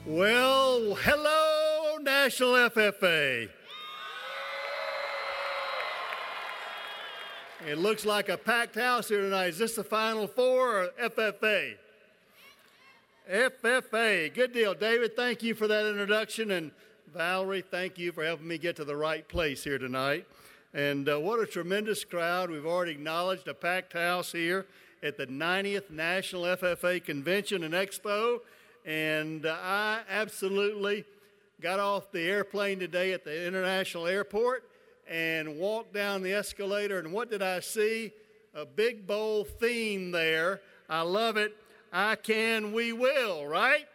Well, hello, National FFA. It looks like a packed house here tonight. Is this the Final Four or FFA? FFA. Good deal. David, thank you for that introduction. And Valerie, thank you for helping me get to the right place here tonight. And what a tremendous crowd. We've already acknowledged a packed house here at the 90th National FFA Convention and Expo. And I absolutely got off the airplane today at the International Airport and walked down the escalator, and what did I see? A big, bold theme there. I love it. I can, we will, right?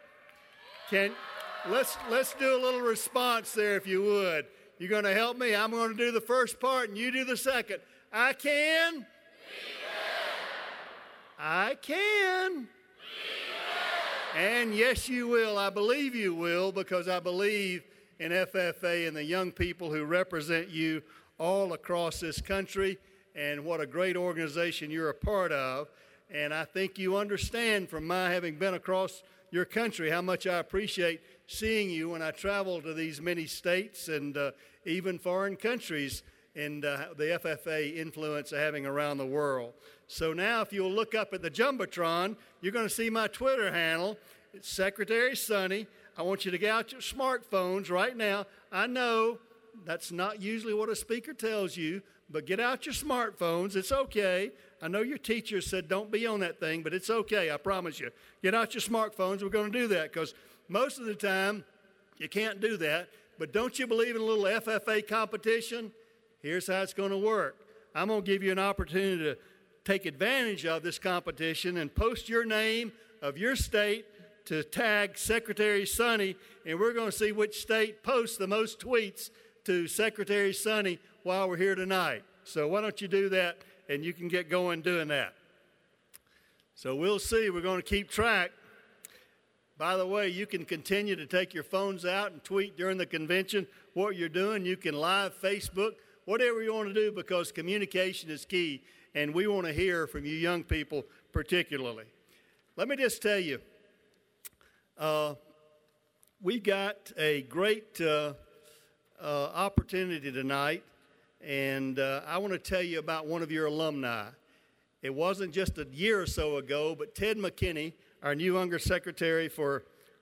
Let's do a little response there, if you would. You're going to help me? I'm going to do the first part, and you do the second. I can. We will. I can. And yes, you will. I believe you will, because I believe in FFA and the young people who represent you all across this country, and what a great organization you're a part of. And I think you understand from my having been across your country how much I appreciate seeing you when I travel to these many states and even foreign countries, and the FFA influence of having around the world. So now if you'll look up at the Jumbotron, you're going to see my Twitter handle. It's Secretary Sonny. I want you to get out your smartphones right now. I know that's not usually what a speaker tells you, but get out your smartphones. It's okay. I know your teacher said don't be on that thing, but it's okay, I promise you. Get out your smartphones. We're going to do that because most of the time you can't do that. But don't you believe in a little FFA competition? Here's how it's going to work. I'm going to give you an opportunity to take advantage of this competition and post your name of your state to tag Secretary Sonny, and we're going to see which state posts the most tweets to Secretary Sonny while we're here tonight. So why don't you do that, and you can get going doing that. So we'll see. We're going to keep track. By the way, you can continue to take your phones out and tweet during the convention what you're doing. You can live Facebook, whatever you want to do, because communication is key, and we want to hear from you young people particularly. Let me just tell you, we got a great opportunity tonight, and I want to tell you about one of your alumni. It wasn't just a year or so ago, but Ted McKinney, our new Undersecretary for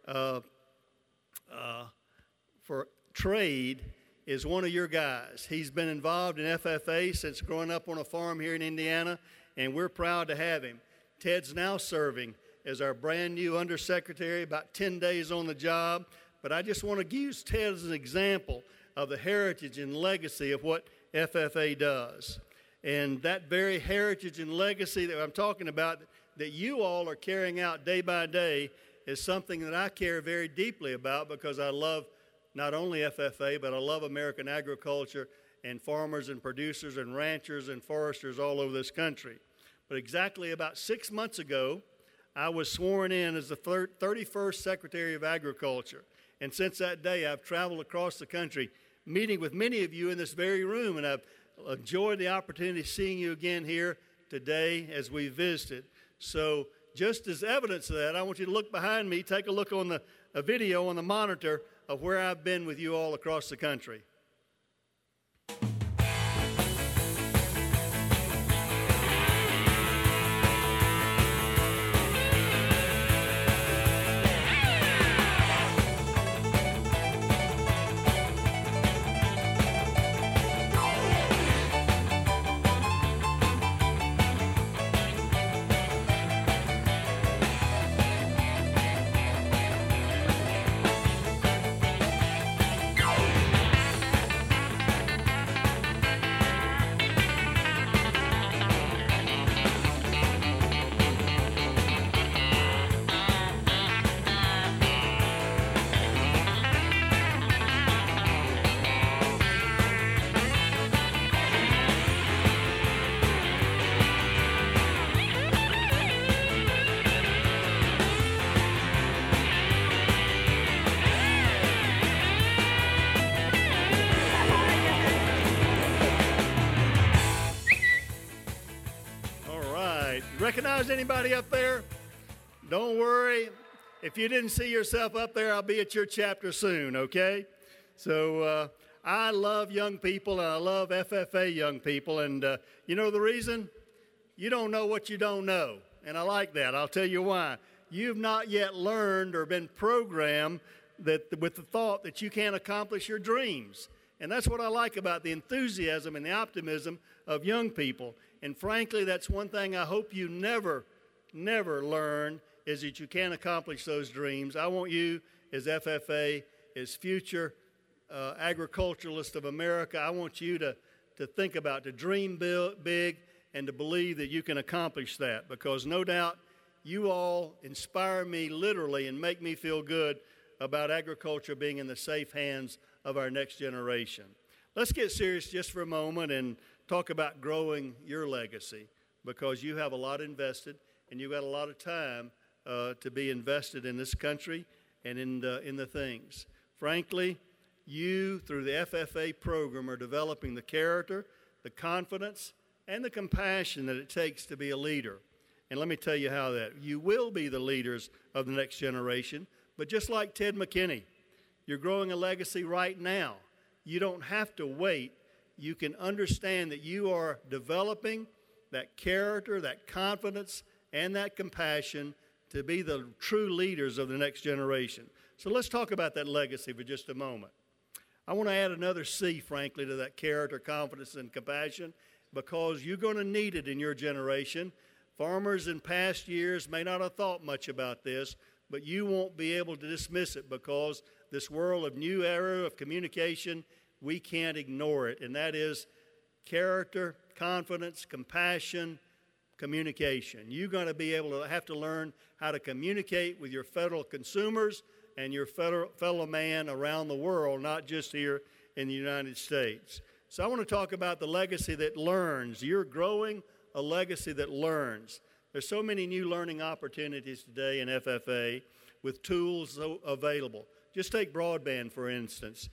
Trade, is one of your guys. He's been involved in FFA since growing up on a farm here in Indiana, and we're proud to have him. Ted's now serving as our brand new Undersecretary, about 10 days on the job. But I just want to use Ted as an example of the heritage and legacy of what FFA does. And that very heritage and legacy that I'm talking about, that you all are carrying out day by day, is something that I care very deeply about, because I love not only FFA, but I love American agriculture and farmers and producers and ranchers and foresters all over this country. But exactly about 6 months ago, I was sworn in as the 31st Secretary of Agriculture. And since that day, I've traveled across the country, meeting with many of you in this very room, and I've enjoyed the opportunity of seeing you again here today as we visited. So just as evidence of that, I want you to look behind me, take a look on a video on the monitor of where I've been with you all across the country. Recognize anybody up there? Don't worry. if you didn't see yourself up there, I'll be at your chapter soon, okay? So I love young people, and I love FFA young people. And you know the reason? You don't know what you don't know. And I like that. I'll tell you why. You've not yet learned or been programmed with the thought that you can't accomplish your dreams. And that's what I like about the enthusiasm and the optimism of young people. And frankly, that's one thing I hope you never learn, is that you can't accomplish those dreams. I want you, as FFA, as future agriculturalists of America, I want you to think about, to dream big, and to believe that you can accomplish that, because no doubt you all inspire me literally and make me feel good about agriculture being in the safe hands of our next generation. Let's get serious just for a moment and talk about growing your legacy, because you have a lot invested and you've got a lot of time to be invested in this country and in the things. Frankly, you, through the FFA program, are developing the character, the confidence, and the compassion that it takes to be a leader. And let me tell you how that. You will be the leaders of the next generation, but just like Ted McKinney, you're growing a legacy right now. You don't have to wait. You can understand that you are developing that character, that confidence, and that compassion to be the true leaders of the next generation. So let's talk about that legacy for just a moment. I want to add another C, frankly, to that character, confidence, and compassion, because you're going to need it in your generation. Farmers in past years may not have thought much about this, but you won't be able to dismiss it, because this world of new era of communication, we can't ignore it, and that is character, confidence, compassion, communication. You're going to be able to have to learn how to communicate with your fellow consumers and your fellow man around the world, not just here in the United States. So I want to talk about the legacy that learns. You're growing a legacy that learns. There's so many new learning opportunities today in FFA with tools available. Just take broadband, for instance.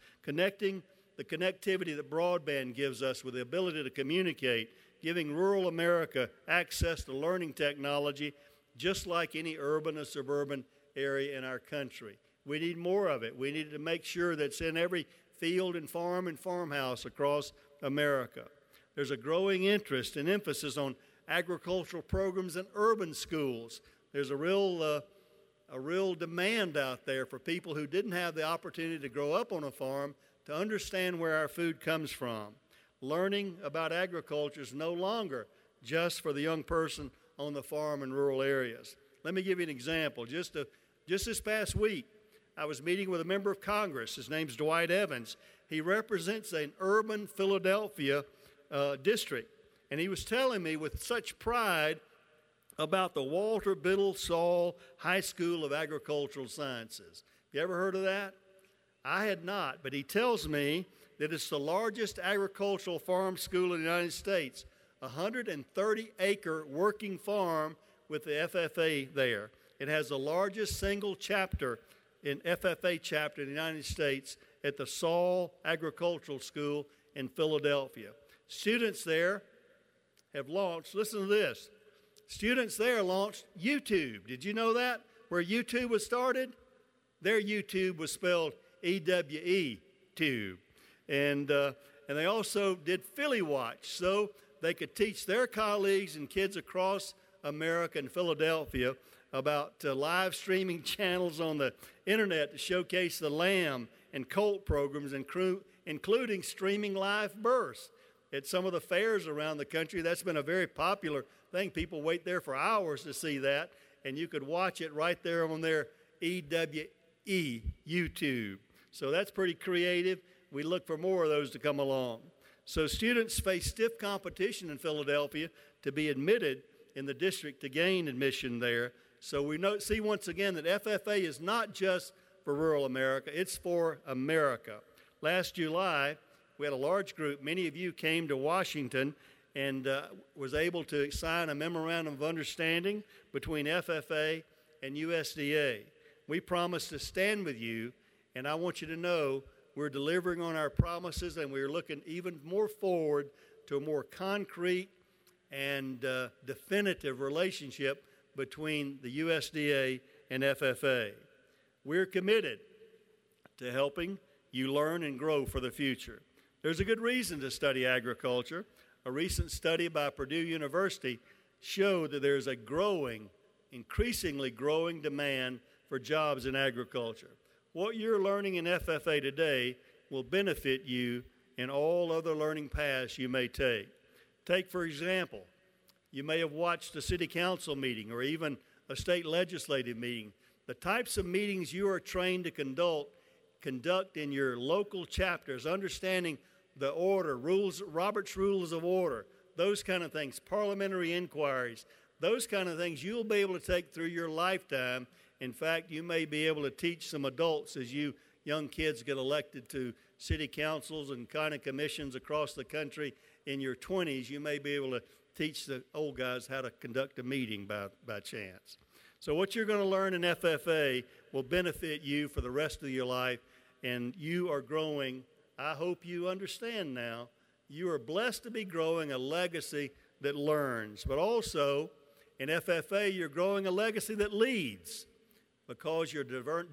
The connectivity that broadband gives us with the ability to communicate, giving rural America access to learning technology just like any urban or suburban area in our country. We need more of it. We need to make sure that it's in every field and farmhouse across America. There's a growing interest and emphasis on agricultural programs in urban schools. There's a real demand out there for people who didn't have the opportunity to grow up on a farm to understand where our food comes from. Learning about agriculture is no longer just for the young person on the farm in rural areas. Let me give you an example. Just this past week, I was meeting with a member of Congress. His name's Dwight Evans. He represents an urban Philadelphia district, and he was telling me with such pride about the Walter Biddle Saul High School of Agricultural Sciences. You ever heard of that? I had not, but he tells me that it's the largest agricultural farm school in the United States, a 130-acre working farm with the FFA there. It has the largest single chapter in FFA chapter in the United States at the Saul Agricultural School in Philadelphia. Students there have launched, listen to this, students there launched YouTube. Did you know that? Where YouTube was started? Their YouTube was spelled E-W-E, tube. And they also did Philly Watch, so they could teach their colleagues and kids across America and Philadelphia about live streaming channels on the internet to showcase the lamb and colt programs, including streaming live births. At some of the fairs around the country, that's been a very popular thing. People wait there for hours to see that, and you could watch it right there on their EWE YouTube. So that's pretty creative. We look for more of those to come along. So students face stiff competition in Philadelphia to be admitted in the district to gain admission there. So we see once again that FFA is not just for rural America, it's for America. Last July, we had a large group. Many of you came to Washington and was able to sign a memorandum of understanding between FFA and USDA. We promised to stand with you, and I want you to know we're delivering on our promises, and we're looking even more forward to a more concrete and definitive relationship between the USDA and FFA. We're committed to helping you learn and grow for the future. There's a good reason to study agriculture. A recent study by Purdue University showed that there's a increasingly growing demand for jobs in agriculture. What you're learning in FFA today will benefit you in all other learning paths you may take. Take, for example, you may have watched a city council meeting or even a state legislative meeting. The types of meetings you are trained to conduct in your local chapters, understanding the order, rules, Robert's Rules of Order, those kind of things, parliamentary inquiries, those kind of things you'll be able to take through your lifetime. In fact, you may be able to teach some adults as you young kids get elected to city councils and county commissions across the country in your 20s. You may be able to teach the old guys how to conduct a meeting by chance. So what you're going to learn in FFA will benefit you for the rest of your life, and you are growing. I hope you understand now, you are blessed to be growing a legacy that learns, but also in FFA, you're growing a legacy that leads, because you're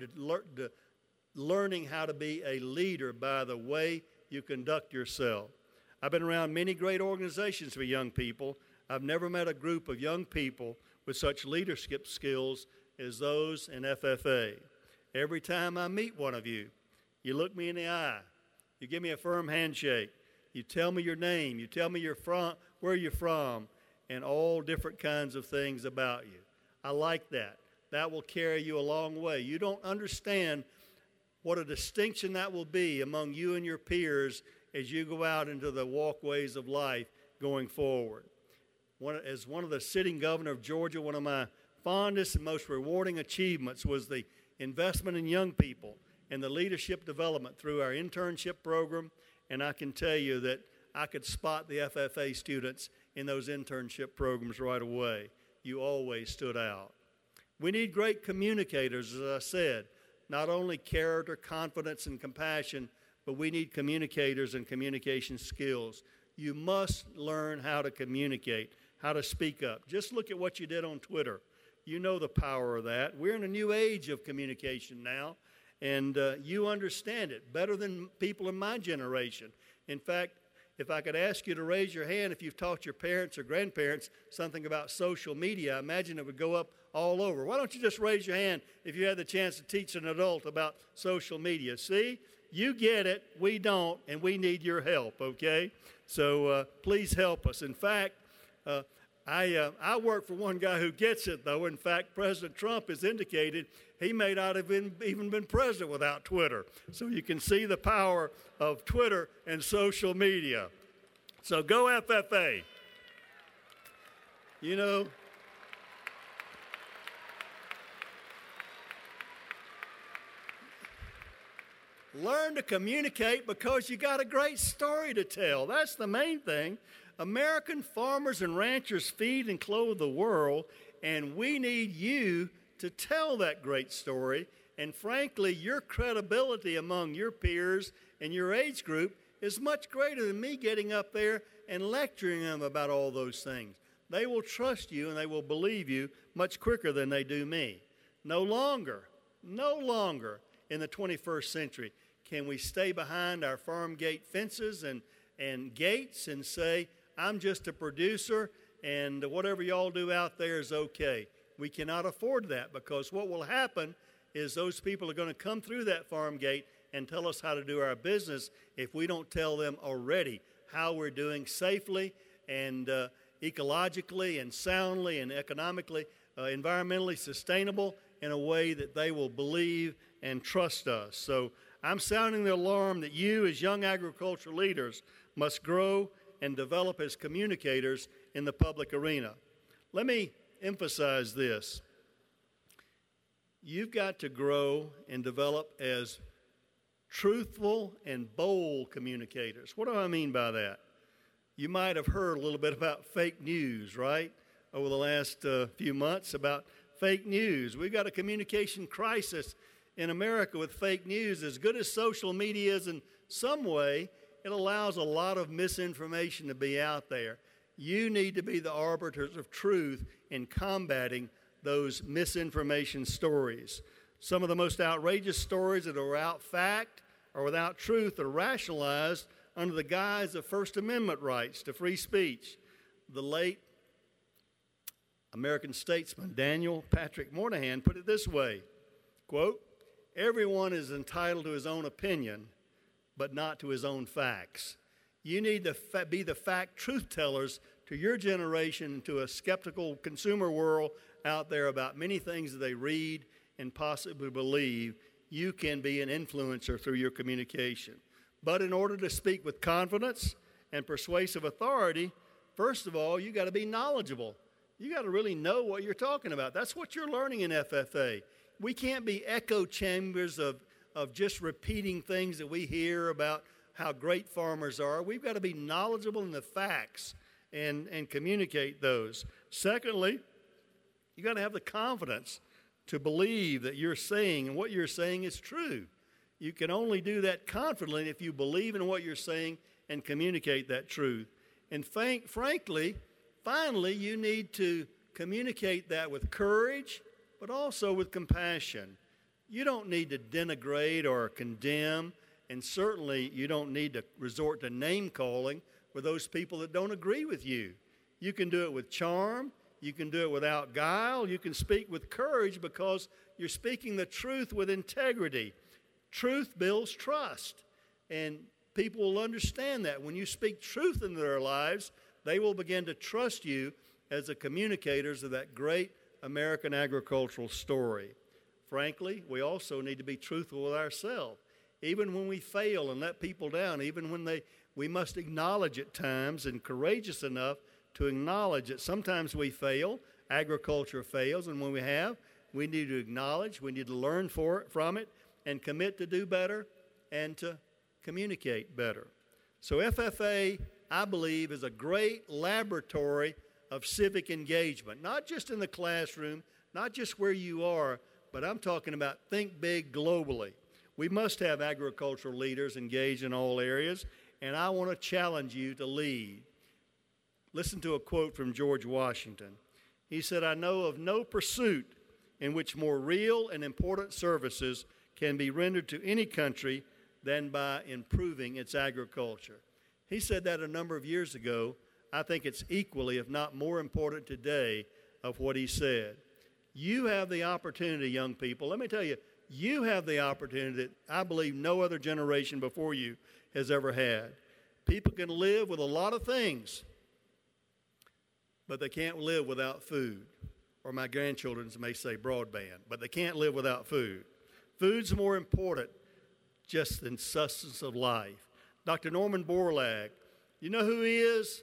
learning how to be a leader by the way you conduct yourself. I've been around many great organizations for young people. I've never met a group of young people with such leadership skills as those in FFA. Every time I meet one of you, you look me in the eye, you give me a firm handshake, you tell me your name, you tell me where you're from, and all different kinds of things about you. I like that. That will carry you a long way. You don't understand what a distinction that will be among you and your peers as you go out into the walkways of life going forward. As one of the sitting governor of Georgia, one of my fondest and most rewarding achievements was the investment in young people and the leadership development through our internship program. And I can tell you that I could spot the FFA students in those internship programs right away. You always stood out. We need great communicators, as I said, not only character, confidence, and compassion, but we need communicators and communication skills. You must learn how to communicate, how to speak up. Just look at what you did on Twitter. You know the power of that. We're in a new age of communication now, and you understand it better than people in my generation. In fact, if I could ask you to raise your hand if you've taught your parents or grandparents something about social media, I imagine it would go up all over. Why don't you just raise your hand if you had the chance to teach an adult about social media? See, you get it, we don't, and we need your help, okay? So please help us. In fact, I work for one guy who gets it, though. In fact, President Trump has indicated he may not have even been president without Twitter. So you can see the power of Twitter and social media. So go FFA. You know, learn to communicate because you got a great story to tell. That's the main thing. American farmers and ranchers feed and clothe the world, and we need you to tell that great story. And frankly, your credibility among your peers and your age group is much greater than me getting up there and lecturing them about all those things. They will trust you and they will believe you much quicker than they do me. No longer in the 21st century can we stay behind our farm gate fences and gates and say, I'm just a producer and whatever y'all do out there is okay. We cannot afford that, because what will happen is those people are going to come through that farm gate and tell us how to do our business if we don't tell them already how we're doing safely and ecologically and soundly and economically, environmentally sustainable in a way that they will believe and trust us. So I'm sounding the alarm that you as young agricultural leaders must grow and develop as communicators in the public arena. Let me emphasize this. You've got to grow and develop as truthful and bold communicators. What do I mean by that? You might have heard a little bit about fake news, right? Over the last few months about fake news. We've got a communication crisis in America with fake news. As good as social media is in some way, it allows a lot of misinformation to be out there. You need to be the arbiters of truth in combating those misinformation stories. Some of the most outrageous stories that are without fact or without truth are rationalized under the guise of First Amendment rights to free speech. The late American statesman Daniel Patrick Moynihan put it this way, quote, "Everyone is entitled to his own opinion, but not to his own facts." You need to be the fact truth tellers to your generation and to a skeptical consumer world out there about many things that they read and possibly believe. You can be an influencer through your communication. But in order to speak with confidence and persuasive authority, first of all, you got to be knowledgeable. You got to really know what you're talking about. That's what you're learning in FFA. We can't be echo chambers of just repeating things that we hear about how great farmers are. We've got to be knowledgeable in the facts and communicate those. Secondly, you got to have the confidence to believe that you're saying and what you're saying is true. You can only do that confidently if you believe in what you're saying and communicate that truth. And finally, you need to communicate that with courage, but also with compassion. You don't need to denigrate or condemn, and certainly you don't need to resort to name-calling for those people that don't agree with you. You can do it with charm. You can do it without guile. You can speak with courage because you're speaking the truth with integrity. Truth builds trust, and people will understand that. When you speak truth into their lives, they will begin to trust you as the communicators of that great American agricultural story. Frankly, we also need to be truthful with ourselves. Even when we fail and let people down, even when we must acknowledge at times and courageous enough to acknowledge that sometimes we fail, agriculture fails, and when we need to acknowledge, we need to learn from it and commit to do better and to communicate better. So FFA, I believe, is a great laboratory of civic engagement, not just in the classroom, not just where you are, but I'm talking about think big globally. We must have agricultural leaders engaged in all areas, and I want to challenge you to lead. Listen to a quote from George Washington. He said, "I know of no pursuit in which more real and important services can be rendered to any country than by improving its agriculture." He said that a number of years ago. I think it's equally, if not more important today, of what he said. You have the opportunity, young people. Let me tell you, you have the opportunity that I believe no other generation before you has ever had. People can live with a lot of things, but they can't live without food. Or my grandchildren may say broadband, but they can't live without food. Food's more important just than sustenance of life. Dr. Norman Borlaug, you know who he is?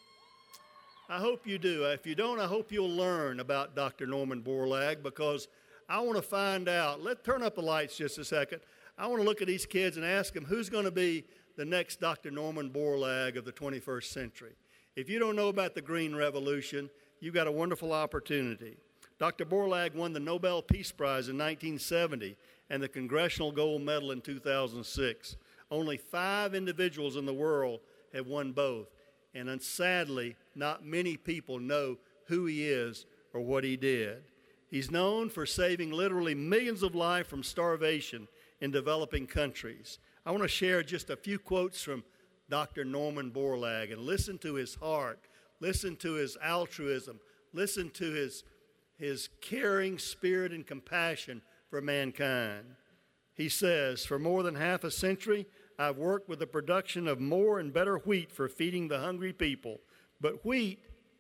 I hope you do. If you don't, I hope you'll learn about Dr. Norman Borlaug, because I want to find out. Let's turn up the lights just a second. I want to look at these kids and ask them who's going to be the next Dr. Norman Borlaug of the 21st century. If you don't know about the Green Revolution, you've got a wonderful opportunity. Dr. Borlaug won the Nobel Peace Prize in 1970 and the Congressional Gold Medal in 2006. Only 5 individuals in the world have won both. And sadly, not many people know who he is or what he did. He's known for saving literally millions of lives from starvation in developing countries. I want to share just a few quotes from Dr. Norman Borlaug, and listen to his heart, listen to his altruism, listen to his caring spirit and compassion for mankind. He says, "For more than half a century, I've worked with the production of more and better wheat for feeding the hungry people. But wheat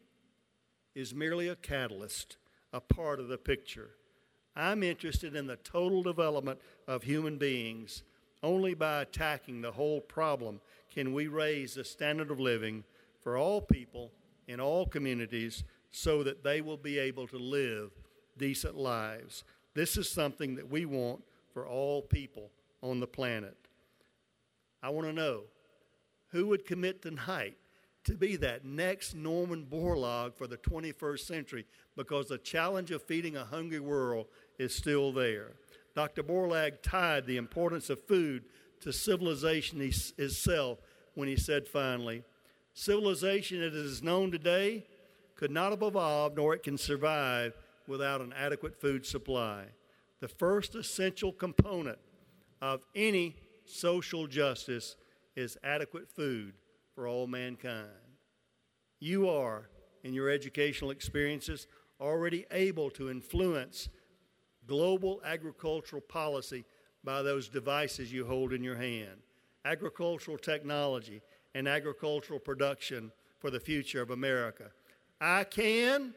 is merely a catalyst, a part of the picture. I'm interested in the total development of human beings. Only by attacking the whole problem can we raise the standard of living for all people in all communities so that they will be able to live decent lives. This is something that we want for all people on the planet." I want to know who would commit tonight to be that next Norman Borlaug for the 21st century, because the challenge of feeding a hungry world is still there. Dr. Borlaug tied the importance of food to civilization itself when he said finally, "Civilization as it is known today could not have evolved nor it can survive without an adequate food supply. The first essential component of any social justice is adequate food for all mankind. You are, in your educational experiences, already able to influence global agricultural policy by those devices you hold in your hand. Agricultural technology and agricultural production for the future of America. I can.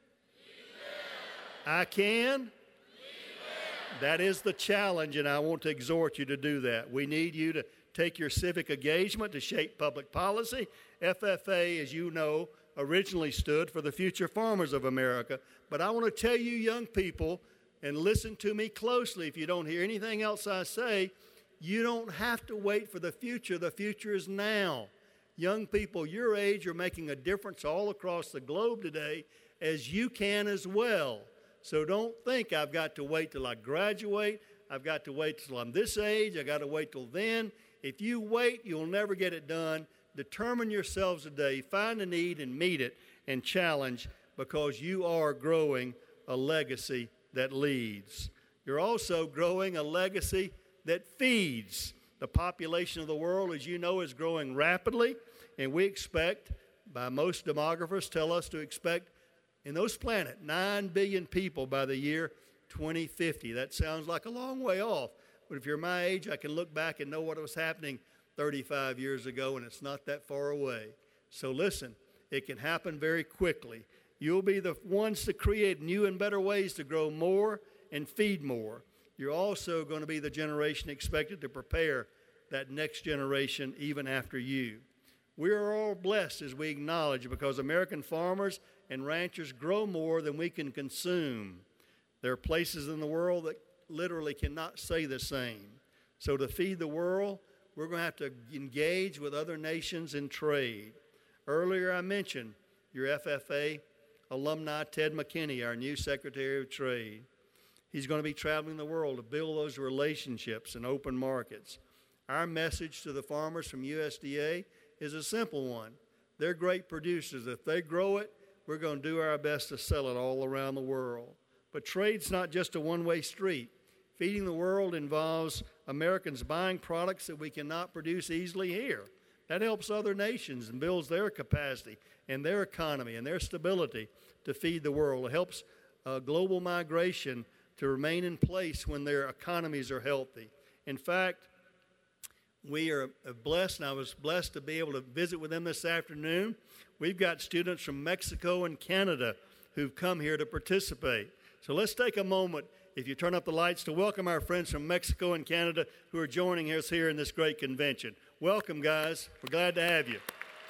That is the challenge, and I want to exhort you to do that. We need you to take your civic engagement to shape public policy. FFA, as you know, originally stood for the future farmers of America. But I want to tell you, young people, and listen to me closely if you don't hear anything else I say, you don't have to wait for the future. The future is now. Young people your age are making a difference all across the globe today, as you can as well. So don't think I've got to wait till I graduate. I've got to wait till I'm this age. I've got to wait till then. If you wait, you'll never get it done. Determine yourselves today. Find a need and meet it and challenge, because you are growing a legacy that leads. You're also growing a legacy that feeds. The population of the world, as you know, is growing rapidly, and we expect, by most demographers tell us to expect, in those planet, 9 billion people by the year 2050. That sounds like a long way off, but if you're my age, I can look back and know what was happening 35 years ago, and it's not that far away. So listen, it can happen very quickly. You'll be the ones to create new and better ways to grow more and feed more. You're also going to be the generation expected to prepare that next generation even after you. We are all blessed, as we acknowledge, because American farmers and ranchers grow more than we can consume. There are places in the world that literally cannot say the same. So to feed the world, we're going to have to engage with other nations in trade. Earlier I mentioned your FFA alumni, Ted McKinney, our new Secretary of Trade. He's going to be traveling the world to build those relationships and open markets. Our message to the farmers from USDA is a simple one. They're great producers. If they grow it, we're going to do our best to sell it all around the world. But trade's not just a one-way street. Feeding the world involves Americans buying products that we cannot produce easily here. That helps other nations and builds their capacity and their economy and their stability to feed the world. It helps global migration to remain in place when their economies are healthy. In fact, we are blessed, and I was blessed to be able to visit with them this afternoon. We've got students from Mexico and Canada who've come here to participate. So let's take a moment, if you turn up the lights, to welcome our friends from Mexico and Canada who are joining us here in this great convention. Welcome, guys. We're glad to have you.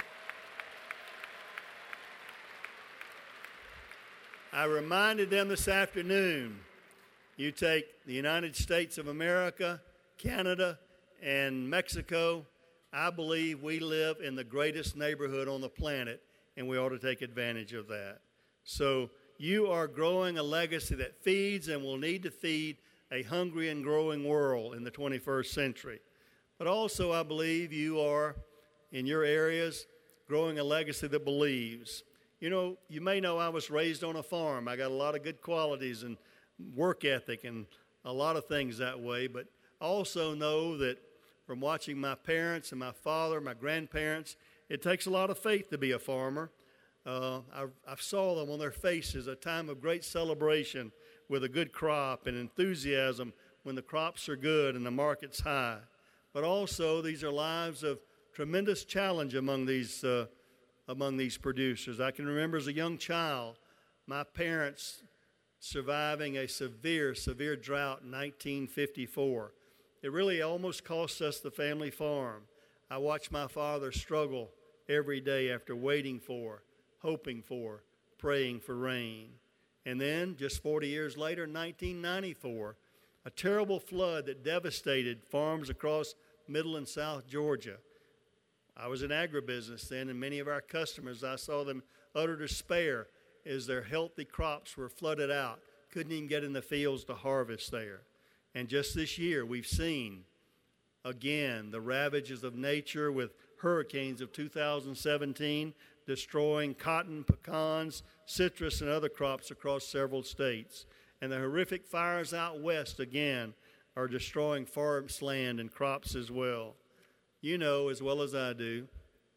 I reminded them this afternoon, you take the United States of America, Canada, and Mexico, I believe we live in the greatest neighborhood on the planet, and we ought to take advantage of that. So you are growing a legacy that feeds and will need to feed a hungry and growing world in the 21st century. But also I believe you are, in your areas, growing a legacy that believes. You know, you may know I was raised on a farm. I got a lot of good qualities and work ethic and a lot of things that way, but also know that from watching my parents and my father, my grandparents, it takes a lot of faith to be a farmer. I saw them on their faces, a time of great celebration with a good crop and enthusiasm when the crops are good and the market's high. But also, these are lives of tremendous challenge among these producers. I can remember as a young child, my parents surviving a severe drought in 1954. It really almost cost us the family farm. I watched my father struggle every day after waiting for, hoping for, praying for rain. And then, just 40 years later, 1994, a terrible flood that devastated farms across Middle and South Georgia. I was in agribusiness then, and many of our customers, I saw them utter despair as their healthy crops were flooded out, couldn't even get in the fields to harvest there. And just this year, we've seen, again, the ravages of nature with hurricanes of 2017, destroying cotton, pecans, citrus, and other crops across several states. And the horrific fires out west, again, are destroying forest land and crops as well. You know as well as I do,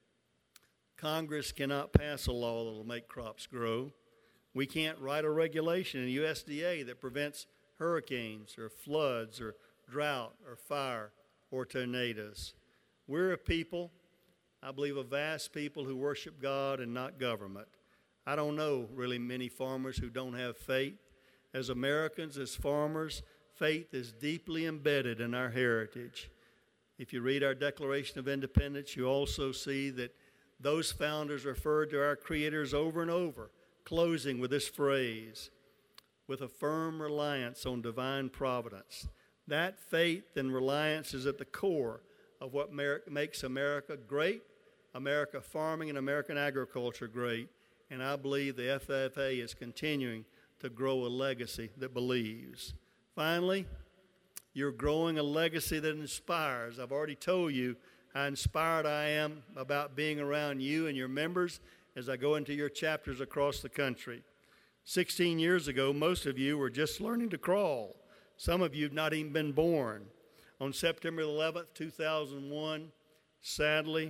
Congress cannot pass a law that will make crops grow. We can't write a regulation in USDA that prevents hurricanes or floods or drought or fire or tornadoes. We're a people, I believe a vast people, who worship God and not government. I don't know really many farmers who don't have faith. As Americans, as farmers, faith is deeply embedded in our heritage. If you read our Declaration of Independence, you also see that those founders referred to our creators over and over, closing with this phrase, with a firm reliance on divine providence. That faith and reliance is at the core of what makes America great, America farming and American agriculture great, and I believe the FFA is continuing to grow a legacy that believes. Finally, you're growing a legacy that inspires. I've already told you how inspired I am about being around you and your members as I go into your chapters across the country. 16 years ago, most of you were just learning to crawl. Some of you have not even been born. On September 11th, 2001, sadly,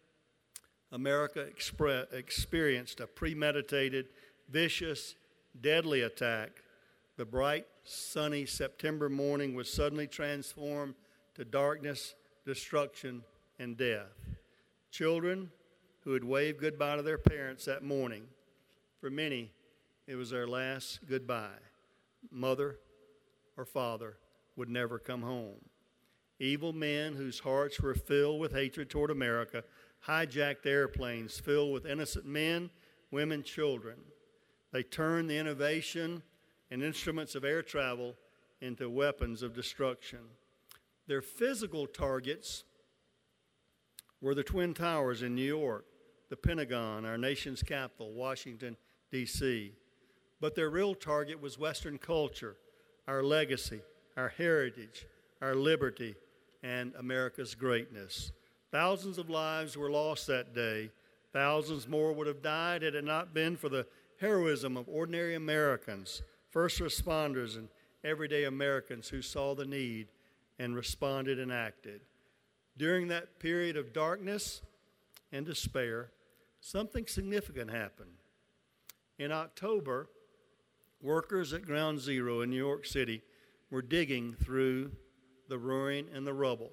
America experienced a premeditated, vicious, deadly attack. The bright, sunny September morning was suddenly transformed to darkness, destruction, and death. Children who had waved goodbye to their parents that morning, for many, it was their last goodbye. Mother or father would never come home. Evil men whose hearts were filled with hatred toward America hijacked airplanes filled with innocent men, women, children. They turned the innovation and instruments of air travel into weapons of destruction. Their physical targets were the Twin Towers in New York, the Pentagon, our nation's capital, Washington, D.C. But their real target was Western culture, our legacy, our heritage, our liberty, and America's greatness. Thousands of lives were lost that day. Thousands more would have died had it not been for the heroism of ordinary Americans, first responders, and everyday Americans who saw the need and responded and acted. During that period of darkness and despair, something significant happened. In October, workers at Ground Zero in New York City were digging through the ruin and the rubble.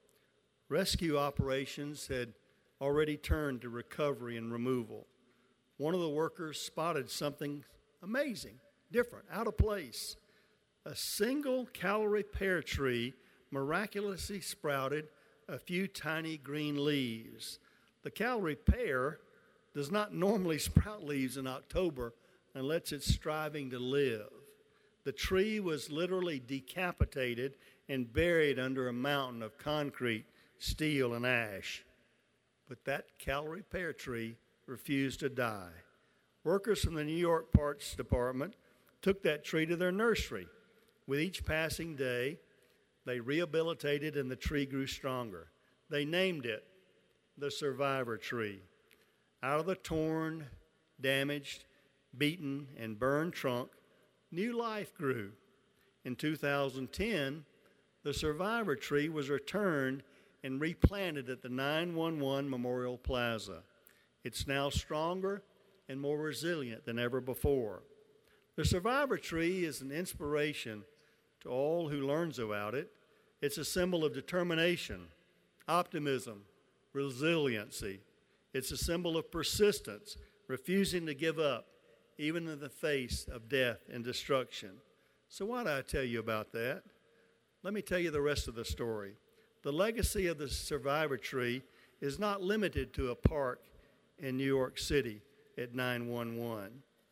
Rescue operations had already turned to recovery and removal. One of the workers spotted something amazing, different, out of place. A single calorie pear tree miraculously sprouted a few tiny green leaves. The calorie pear does not normally sprout leaves in October unless it's striving to live. The tree was literally decapitated and buried under a mountain of concrete, steel, and ash. But that calorie pear tree refused to die. Workers from the New York Parks Department took that tree to their nursery. With each passing day, they rehabilitated and the tree grew stronger. They named it the Survivor Tree. Out of the torn, damaged, beaten, and burned trunk, new life grew. In 2010, the Survivor Tree was returned and replanted at the 911 Memorial Plaza. It's now stronger and more resilient than ever before. The Survivor Tree is an inspiration to all who learns about it. It's a symbol of determination, optimism, resiliency. It's a symbol of persistence, refusing to give up, even in the face of death and destruction. So why do I tell you about that? Let me tell you the rest of the story. The legacy of the Survivor Tree is not limited to a park in New York City at 911.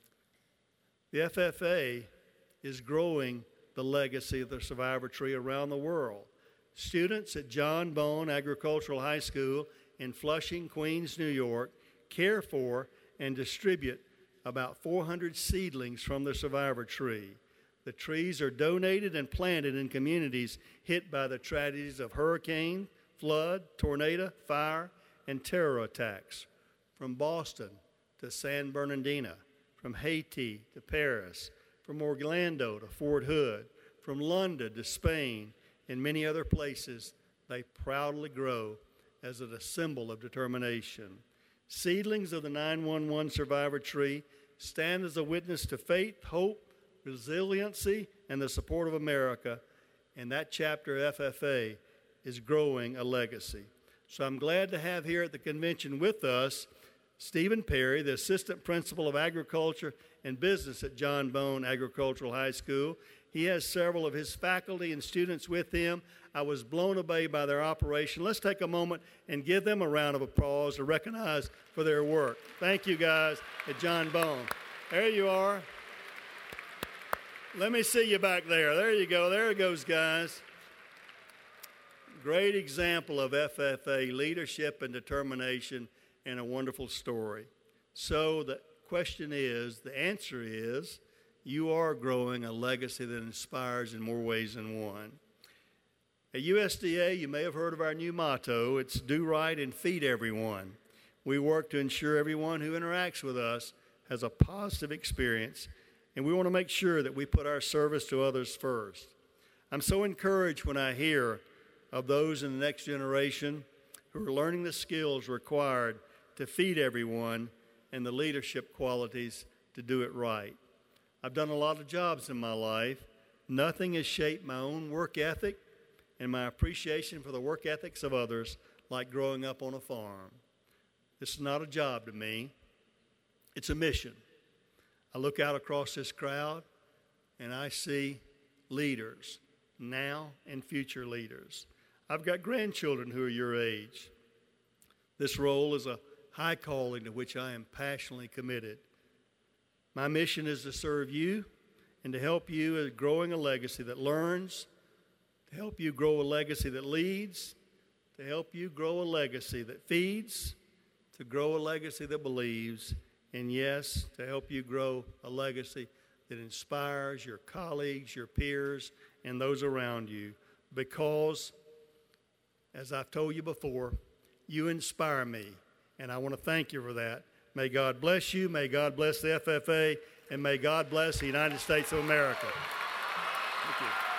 The FFA is growing the legacy of the Survivor Tree around the world. Students at John Bone Agricultural High School in Flushing, Queens, New York, care for and distribute about 400 seedlings from the Survivor Tree. The trees are donated and planted in communities hit by the tragedies of hurricane, flood, tornado, fire, and terror attacks. from Boston to San Bernardino, from Haiti to Paris, from Orlando to Fort Hood, from London to Spain, and many other places, they proudly grow as a symbol of determination. Seedlings of the 911 survivor tree stand as a witness to faith, hope, resiliency, and the support of America, and that chapter of FFA is growing a legacy. So I'm glad to have here at the convention with us Stephen Perry, the Assistant Principal of Agriculture and Business at John Bone Agricultural High School. He has several of his faculty and students with him. I was blown away by their operation. Let's take a moment and give them a round of applause to recognize for their work. Thank you, guys, at John Bone. There you are. Let me see you back there. There you go. There it goes, guys. Great example of FFA leadership and determination, and a wonderful story. So the question is, the answer is, you are growing a legacy that inspires in more ways than one. At USDA, you may have heard of our new motto. It's do right and feed everyone. We work to ensure everyone who interacts with us has a positive experience, and we want to make sure that we put our service to others first. I'm so encouraged when I hear of those in the next generation who are learning the skills required to feed everyone and the leadership qualities to do it right. I've done a lot of jobs in my life. Nothing has shaped my own work ethic and my appreciation for the work ethics of others like growing up on a farm. This is not a job to me. It's a mission. I look out across this crowd and I see leaders, now and future leaders. I've got grandchildren who are your age. This role is a high calling to which I am passionately committed. My mission is to serve you and to help you in growing a legacy that learns, to help you grow a legacy that leads, to help you grow a legacy that feeds, to grow a legacy that believes, and yes, to help you grow a legacy that inspires your colleagues, your peers, and those around you. Because, as I've told you before, you inspire me, and I want to thank you for that. May God bless you, may God bless the FFA, and may God bless the United States of America. Thank you.